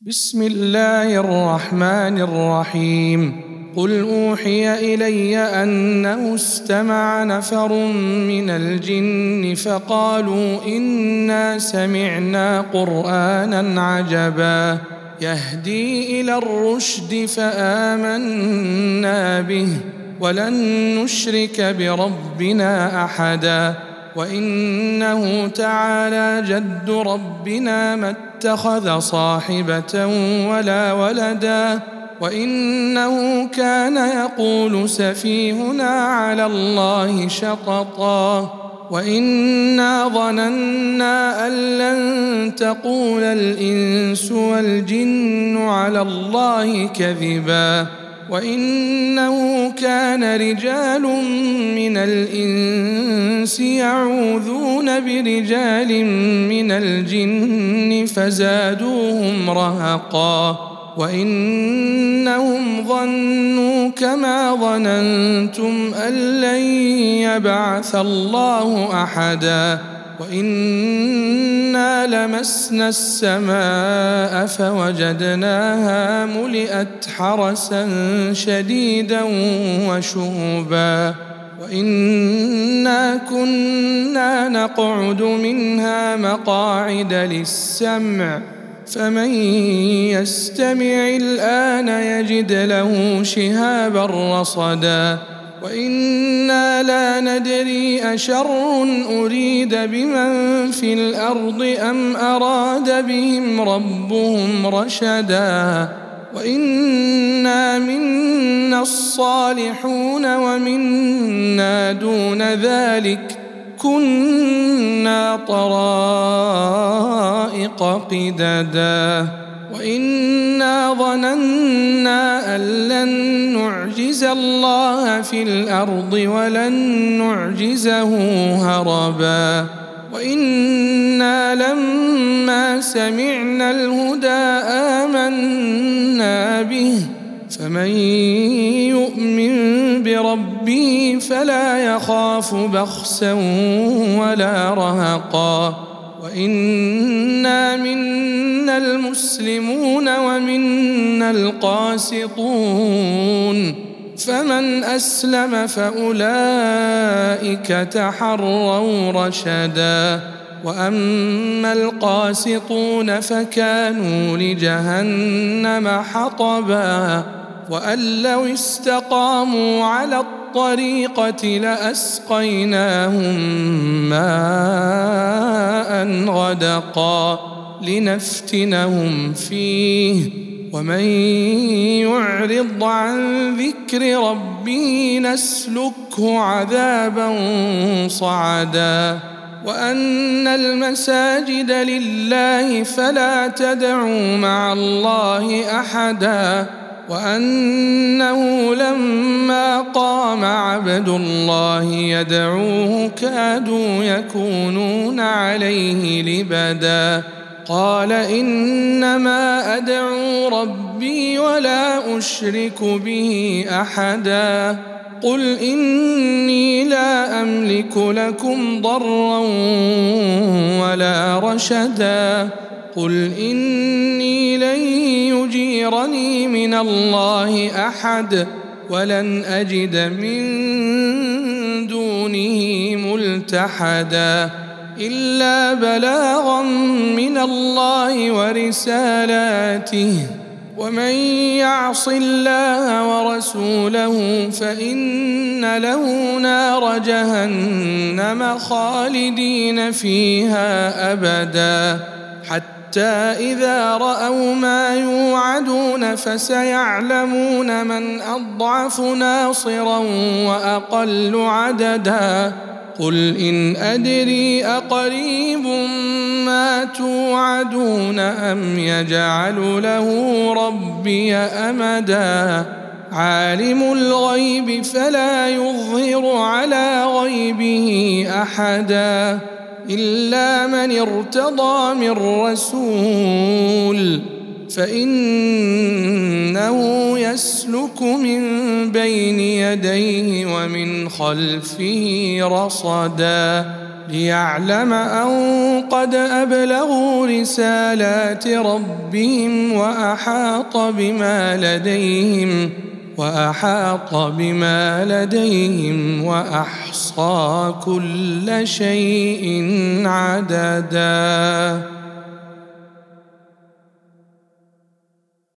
بسم الله الرحمن الرحيم. قل أوحي إلي أنه استمع نفر من الجن فقالوا إنا سمعنا قرآنا عجبا يهدي إلى الرشد فآمنا به ولن نشرك بربنا أحدا وإنه تعالى جد ربنا ما اتخذ صاحبة ولا ولدا وإنه كان يقول سفيهنا على الله شططا وإنا ظننا أن لن تقول الإنس والجن على الله كذبا وإنه كان رجال من الإنس يعوذون برجال من الجن فزادوهم رهقا وإنهم ظنوا كما ظننتم أن لن يبعث الله أحدا وإنا لمسنا السماء فوجدناها ملئت حرسا شديدا وشهبا وإنا كنا نقعد منها مقاعد للسمع فمن يستمع الآن يجد له شهابا رصدا وإنا لا ندري أشر أريد بمن في الأرض أم أراد بهم ربهم رشدا وإنا منا الصالحون ومنا دون ذلك كنا طرائق قددا وإنا ظننا أن لن نعجز الله في الأرض ولن نعجزه هربا وإنا لما سمعنا الهدى آمنا به فمن يؤمن بربه فلا يخاف بخسا ولا رهقا وإنا منا المسلمون ومنا القاسطون فمن أسلم فأولئك تحروا رشدا وأما القاسطون فكانوا لجهنم حطبا وأن لو استقاموا على الطريقة لأسقيناهم ماء غدقا لنفتنهم فيه ومن يعرض عن ذكر ربه نسلكه عذابا صعدا وأن المساجد لله فلا تدعوا مع الله أحدا وأنه لما قام عبد الله يدعوه كادوا يكونون عليه لبدا قال إنما أدعو ربي ولا أشرك به أحدا قل إني لا أملك لكم ضرا ولا رشدا قل إني لن يجيرني من الله أحد ولن أجد من دونه ملتحدا إلا بلاغا من الله ورسالاته ومن يعص الله ورسوله فإن له نار جهنم خالدين فيها أبدا حتى إذا رأوا ما يوعدون فسيعلمون من أضعف ناصرا وأقل عددا قل إن أدري أقريب ما توعدون أم يجعل له ربي أمدا عالم الغيب فلا يظهر على غيبه أحدا إلا من ارتضى من رسول فإنه يسلك من بين يديه ومن خلفه رصدا ليعلم أن قد أبلغوا رسالات ربهم وأحاط بما لديهم وأحصى كل شيء عددا.